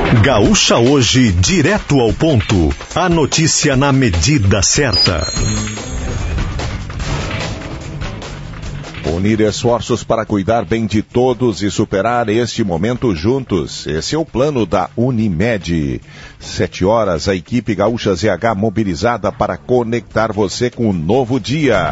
Gaúcha Hoje, direto ao ponto. A notícia na medida certa. Unir esforços para cuidar bem de todos e superar este momento juntos. Esse é o plano da Unimed. 7 horas, a equipe Gaúcha ZH mobilizada para conectar você com o novo dia.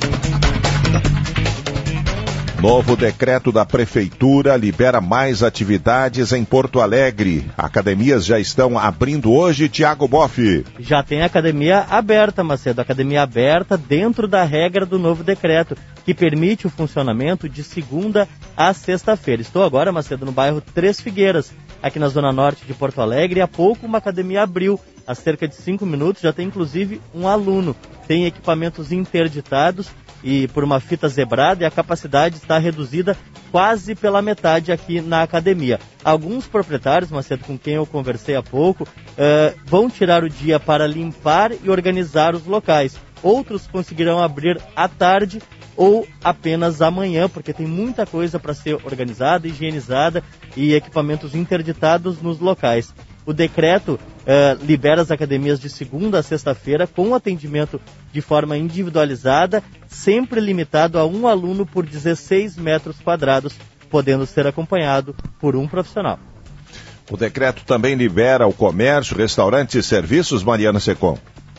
Novo decreto da Prefeitura libera mais atividades em Porto Alegre. Academias já estão abrindo hoje, Tiago Boff. Já tem academia aberta, Macedo. Academia aberta dentro da regra do novo decreto, que permite o funcionamento de segunda a sexta-feira. Estou agora, Macedo, no bairro Três Figueiras, aqui na zona norte de Porto Alegre. Há pouco uma academia abriu. Há cerca de 5 minutos já tem inclusive um aluno. Tem equipamentos interditados e por uma fita zebrada, e a capacidade está reduzida quase pela metade aqui na academia. Alguns proprietários, Macedo, com quem eu conversei há pouco, vão tirar o dia para limpar e organizar os locais. Outros conseguirão abrir à tarde ou apenas amanhã, porque tem muita coisa para ser organizada, higienizada e equipamentos interditados nos locais. O decreto libera as academias de segunda a sexta-feira com atendimento de forma individualizada, sempre limitado a um aluno por 16 metros quadrados, podendo ser acompanhado por um profissional. O decreto também libera o comércio, restaurantes e serviços, Mariana Secom.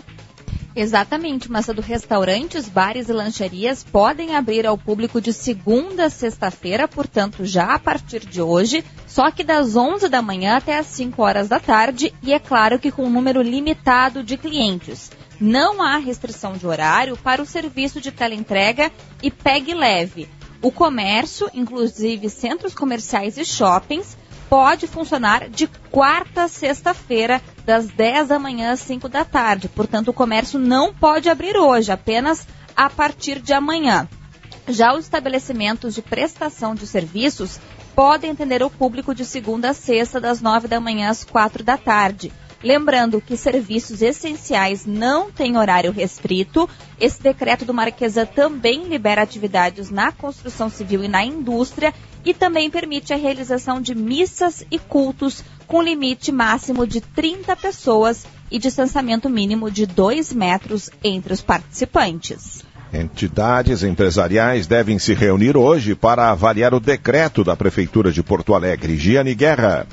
Exatamente, Macedo. Restaurantes, bares e lancherias podem abrir ao público de segunda a sexta-feira, portanto, já a partir de hoje, só que das 11 da manhã até as 5 horas da tarde, e é claro que com um número limitado de clientes. Não há restrição de horário para o serviço de teleentrega e pegue leve. O comércio, inclusive centros comerciais e shoppings, pode funcionar de quarta a sexta-feira, das 10 da manhã às 5 da tarde. Portanto, o comércio não pode abrir hoje, apenas a partir de amanhã. Já os estabelecimentos de prestação de serviços podem atender o público de segunda a sexta, das 9 da manhã às 4 da tarde. Lembrando que serviços essenciais não têm horário restrito. Esse decreto do Marquesã também libera atividades na construção civil e na indústria e também permite a realização de missas e cultos com limite máximo de 30 pessoas e distanciamento mínimo de 2 metros entre os participantes. Entidades empresariais devem se reunir hoje para avaliar o decreto da Prefeitura de Porto Alegre. Giane Guerra.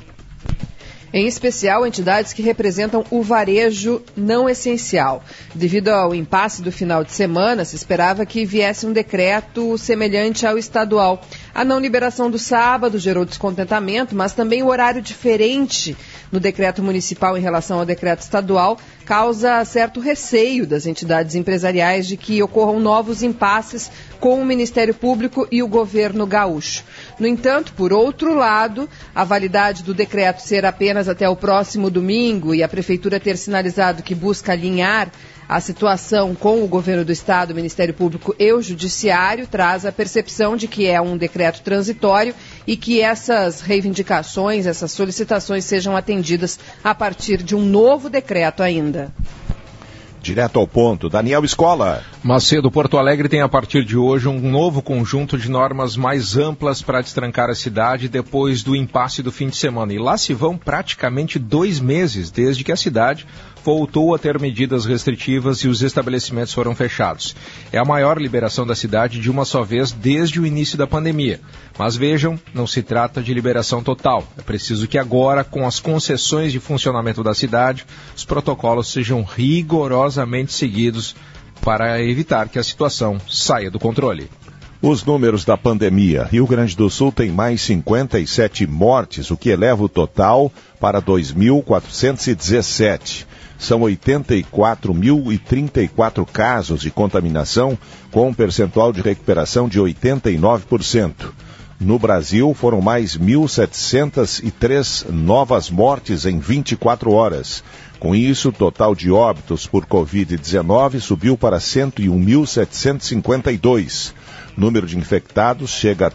Em especial, entidades que representam o varejo não essencial. Devido ao impasse do final de semana, se esperava que viesse um decreto semelhante ao estadual. A não liberação do sábado gerou descontentamento, mas também o horário diferente no decreto municipal em relação ao decreto estadual causa certo receio das entidades empresariais de que ocorram novos impasses com o Ministério Público e o governo gaúcho. No entanto, por outro lado, a validade do decreto ser apenas até o próximo domingo e a Prefeitura ter sinalizado que busca alinhar a situação com o governo do Estado, o Ministério Público e o Judiciário, traz a percepção de que é um decreto transitório e que essas reivindicações, essas solicitações sejam atendidas a partir de um novo decreto ainda. Direto ao ponto, Daniel Escola. Macedo, Porto Alegre tem a partir de hoje um novo conjunto de normas mais amplas para destrancar a cidade depois do impasse do fim de semana. E lá se vão praticamente 2 meses desde que a cidade voltou a ter medidas restritivas e os estabelecimentos foram fechados. É a maior liberação da cidade de uma só vez desde o início da pandemia. Mas vejam, não se trata de liberação total. É preciso que agora, com as concessões de funcionamento da cidade, os protocolos sejam rigorosamente seguidos para evitar que a situação saia do controle. Os números da pandemia. Rio Grande do Sul tem mais 57 mortes, o que eleva o total para 2.417. São 84.034 casos de contaminação, com um percentual de recuperação de 89%. No Brasil, foram mais 1.703 novas mortes em 24 horas. Com isso, o total de óbitos por Covid-19 subiu para 101.752. Número de infectados chega a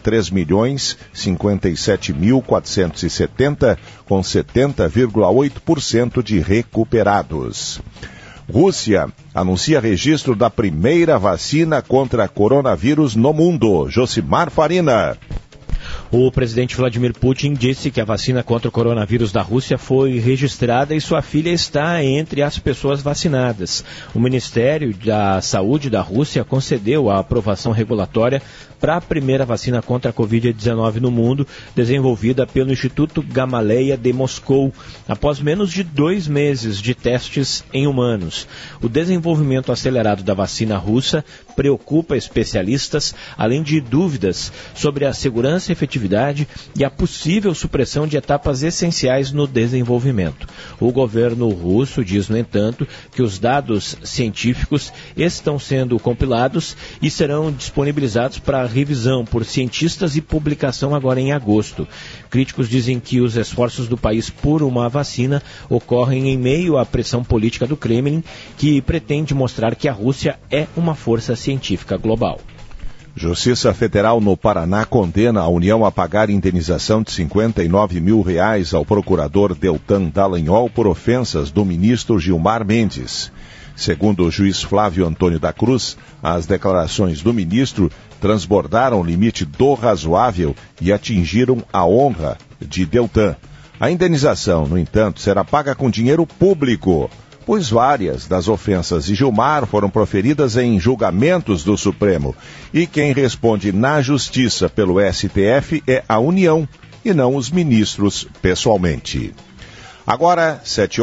3.057.470, com 70,8% de recuperados. Rússia anuncia registro da primeira vacina contra coronavírus no mundo. Josimar Farina. O presidente Vladimir Putin disse que a vacina contra o coronavírus da Rússia foi registrada e sua filha está entre as pessoas vacinadas. O Ministério da Saúde da Rússia concedeu a aprovação regulatória para a primeira vacina contra a Covid-19 no mundo, desenvolvida pelo Instituto Gamaleya de Moscou, após menos de 2 meses de testes em humanos. O desenvolvimento acelerado da vacina russa preocupa especialistas, além de dúvidas sobre a segurança e efetividade e a possível supressão de etapas essenciais no desenvolvimento. O governo russo diz, no entanto, que os dados científicos estão sendo compilados e serão disponibilizados para revisão por cientistas e publicação agora em agosto. Críticos dizem que os esforços do país por uma vacina ocorrem em meio à pressão política do Kremlin, que pretende mostrar que a Rússia é uma força científica global. Justiça Federal no Paraná condena a União a pagar indenização de R$59 mil ao procurador Deltan Dallagnol por ofensas do ministro Gilmar Mendes. Segundo o juiz Flávio Antônio da Cruz, as declarações do ministro transbordaram o limite do razoável e atingiram a honra de Deltan. A indenização, no entanto, será paga com dinheiro público, pois várias das ofensas de Gilmar foram proferidas em julgamentos do Supremo. E quem responde na Justiça pelo STF é a União e não os ministros pessoalmente. Agora,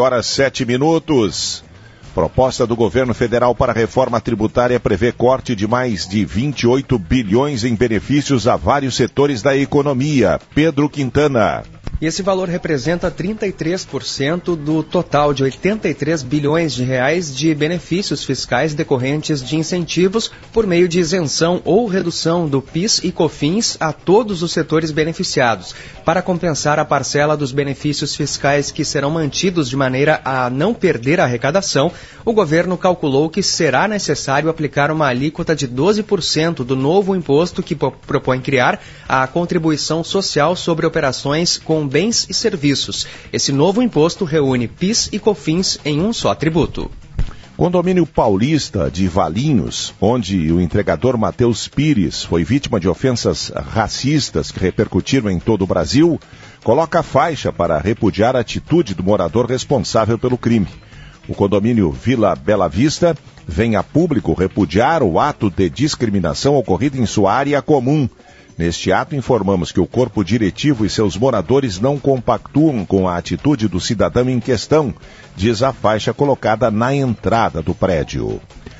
7h07. Proposta do governo federal para a reforma tributária prevê corte de mais de 28 bilhões em benefícios a vários setores da economia. Pedro Quintana. E esse valor representa 33% do total de 83 bilhões de reais de benefícios fiscais decorrentes de incentivos por meio de isenção ou redução do PIS e COFINS a todos os setores beneficiados, para compensar a parcela dos benefícios fiscais que serão mantidos de maneira a não perder a arrecadação. O governo calculou que será necessário aplicar uma alíquota de 12% do novo imposto que propõe criar a contribuição social sobre operações com bens e serviços. Esse novo imposto reúne PIS e COFINS em um só tributo. Condomínio Paulista de Valinhos, onde o entregador Matheus Pires foi vítima de ofensas racistas que repercutiram em todo o Brasil, coloca a faixa para repudiar a atitude do morador responsável pelo crime. O condomínio Vila Bela Vista vem a público repudiar o ato de discriminação ocorrido em sua área comum. Neste ato, informamos que o corpo diretivo e seus moradores não compactuam com a atitude do cidadão em questão, diz a faixa colocada na entrada do prédio.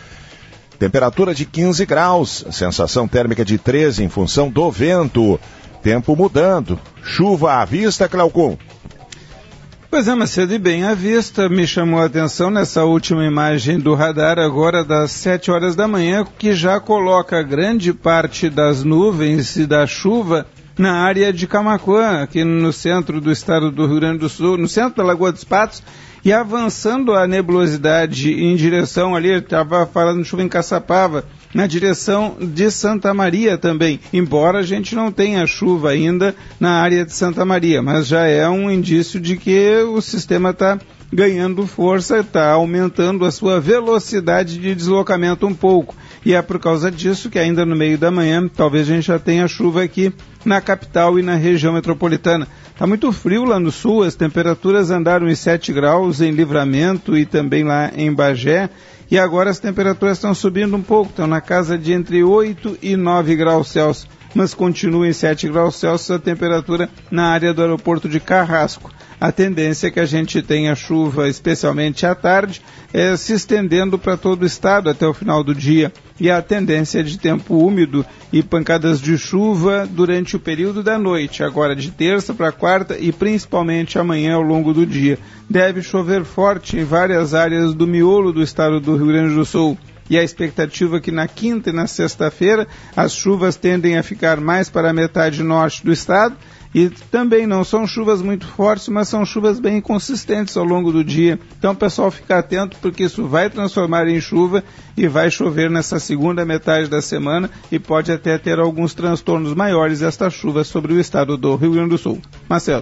Temperatura de 15 graus, sensação térmica de 13 em função do vento. Tempo mudando. Chuva à vista, Cleocum. Pois é, Macedo, e bem à vista, me chamou a atenção nessa última imagem do radar, agora das 7 horas da manhã, que já coloca grande parte das nuvens e da chuva na área de Camaquã, aqui no centro do estado do Rio Grande do Sul, no centro da Lagoa dos Patos, e avançando a nebulosidade em direção ali, estava falando de chuva em Caçapava, na direção de Santa Maria também, embora a gente não tenha chuva ainda na área de Santa Maria, mas já é um indício de que o sistema está ganhando força, está aumentando a sua velocidade de deslocamento um pouco, e é por causa disso que ainda no meio da manhã, talvez a gente já tenha chuva aqui na capital e na região metropolitana. Está muito frio lá no sul, as temperaturas andaram em 7 graus em Livramento e também lá em Bagé, e agora as temperaturas estão subindo um pouco, estão na casa de entre 8 e 9 graus Celsius, mas continua em 7 graus Celsius a temperatura na área do aeroporto de Carrasco. A tendência é que a gente tenha chuva, especialmente à tarde, se estendendo para todo o estado até o final do dia. E a tendência é de tempo úmido e pancadas de chuva durante o período da noite, agora de terça para quarta e principalmente amanhã ao longo do dia. Deve chover forte em várias áreas do miolo do estado do Rio Grande do Sul. E a expectativa é que na quinta e na sexta-feira as chuvas tendem a ficar mais para a metade norte do estado, e também não são chuvas muito fortes, mas são chuvas bem consistentes ao longo do dia. Então o pessoal fica atento, porque isso vai transformar em chuva e vai chover nessa segunda metade da semana e pode até ter alguns transtornos maiores esta chuva sobre o estado do Rio Grande do Sul. Marcelo.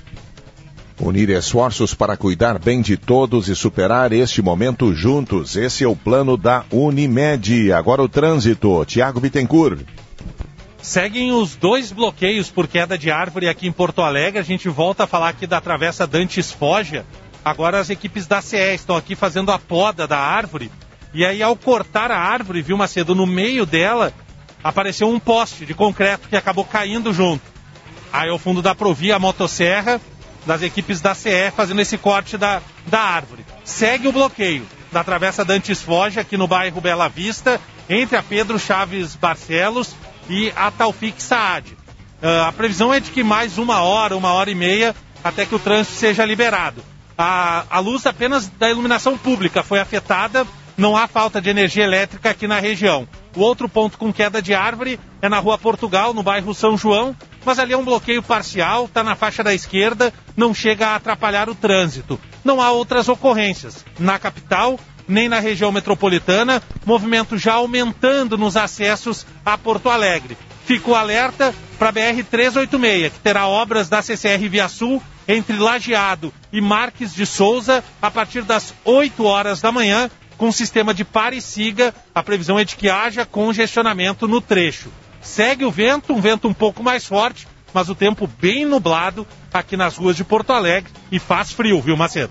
Unir esforços para cuidar bem de todos e superar este momento juntos. Esse é o plano da Unimed. Agora o trânsito. Tiago Bittencourt. Seguem os 2 bloqueios por queda de árvore aqui em Porto Alegre. A gente volta a falar aqui da Travessa Dantes Foggia. Agora as equipes da CE estão aqui fazendo a poda da árvore. E aí, ao cortar a árvore, viu, Macedo, no meio dela apareceu um poste de concreto que acabou caindo junto. Aí ao fundo da Provia, a motosserra das equipes da CE fazendo esse corte da árvore. Segue o bloqueio da Travessa Dantes Foggia aqui no bairro Bela Vista, entre a Pedro Chaves Barcelos e a Taufik Saad. A previsão é de que mais 1 hora, 1h30, até que o trânsito seja liberado. A luz apenas da iluminação pública foi afetada, não há falta de energia elétrica aqui na região. O outro ponto com queda de árvore é na Rua Portugal, no bairro São João, mas ali é um bloqueio parcial, está na faixa da esquerda, não chega a atrapalhar o trânsito. Não há outras ocorrências na capital, nem na região metropolitana, movimento já aumentando nos acessos a Porto Alegre. Fica o alerta para a BR-386, que terá obras da CCR Via Sul entre Lajeado e Marques de Souza a partir das 8 horas da manhã, com sistema de pare e siga. A previsão é de que haja congestionamento no trecho. Segue o vento, um vento um pouco mais forte, mas o tempo bem nublado aqui nas ruas de Porto Alegre e faz frio, viu, Macedo?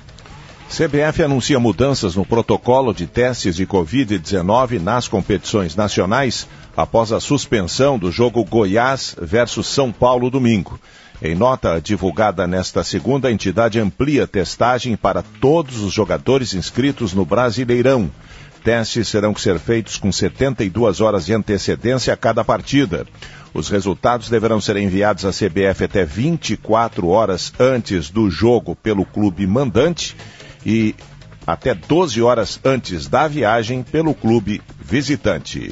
CBF anuncia mudanças no protocolo de testes de Covid-19 nas competições nacionais após a suspensão do jogo Goiás versus São Paulo domingo. Em nota divulgada nesta segunda, a entidade amplia testagem para todos os jogadores inscritos no Brasileirão. Testes terão que ser feitos com 72 horas de antecedência a cada partida. Os resultados deverão ser enviados à CBF até 24 horas antes do jogo pelo clube mandante e até 12 horas antes da viagem pelo clube visitante.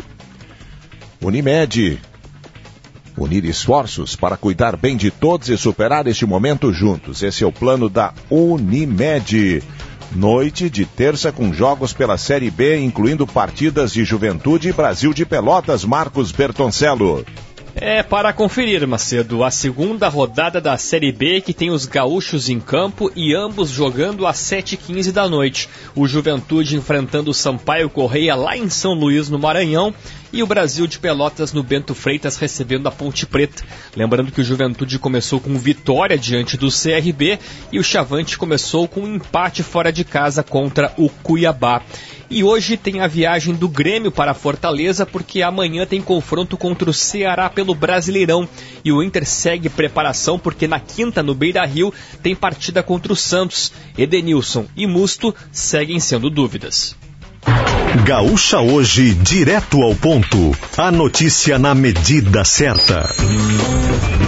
Unimed. Unir esforços para cuidar bem de todos e superar este momento juntos. Esse é o plano da Unimed. Noite de terça com jogos pela Série B, incluindo partidas de Juventude e Brasil de Pelotas. Marcos Bertoncello. É para conferir, Macedo, a segunda rodada da Série B, que tem os gaúchos em campo e ambos jogando às 7h15 da noite. O Juventude enfrentando o Sampaio Correia lá em São Luís, no Maranhão, e o Brasil de Pelotas no Bento Freitas recebendo a Ponte Preta. Lembrando que o Juventude começou com vitória diante do CRB e o Chavante começou com um empate fora de casa contra o Cuiabá. E hoje tem a viagem do Grêmio para Fortaleza, porque amanhã tem confronto contra o Ceará pelo Brasileirão. E o Inter segue preparação, porque na quinta, no Beira-Rio, tem partida contra o Santos. Edenilson e Musto seguem sendo dúvidas. Gaúcha Hoje, direto ao ponto. A notícia na medida certa.